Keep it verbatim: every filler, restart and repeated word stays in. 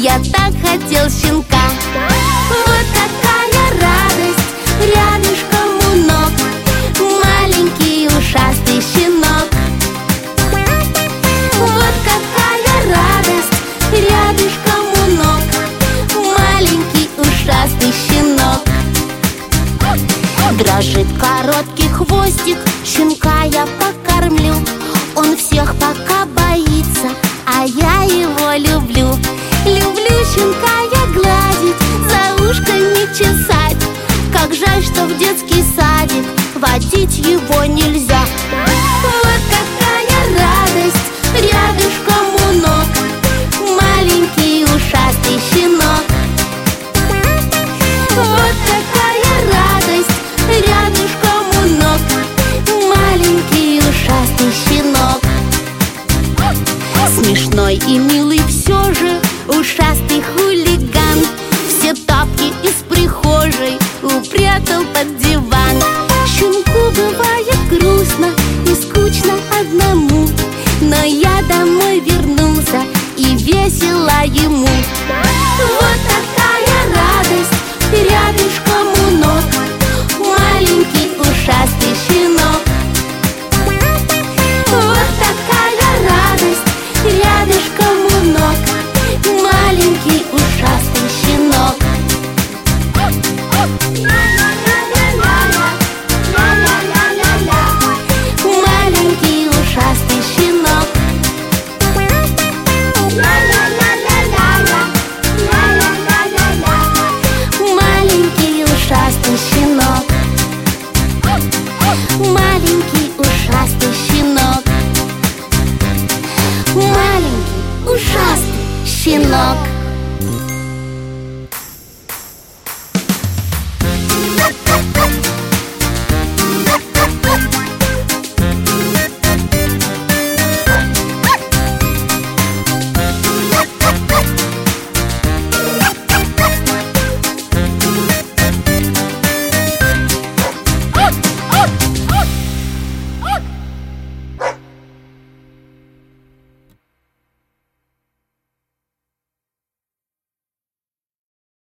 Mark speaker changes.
Speaker 1: я так хотел щенка. Вот какая радость, рядышком у ног маленький ушастый щенок. Вот какая радость, рядышком у ног маленький ушастый щенок. Дрожит короткий хвостик, щенка я покормлю. Он всех пока боится, а я его люблю. Люблю щенка я гладить, за ушками чесать. Как жаль, что в детский садик водить его нельзя. Вот какая радость, рядышком у ног маленький ушастый щенок. Вот какая радость, рядышком у ног маленький ушастый щенок. Смешной и милый все же ушастый хулиган. Все тапки из прихожей упрятал под диван. Щенку бывает грустно и скучно одному, но я домой вернулся, и весело ему.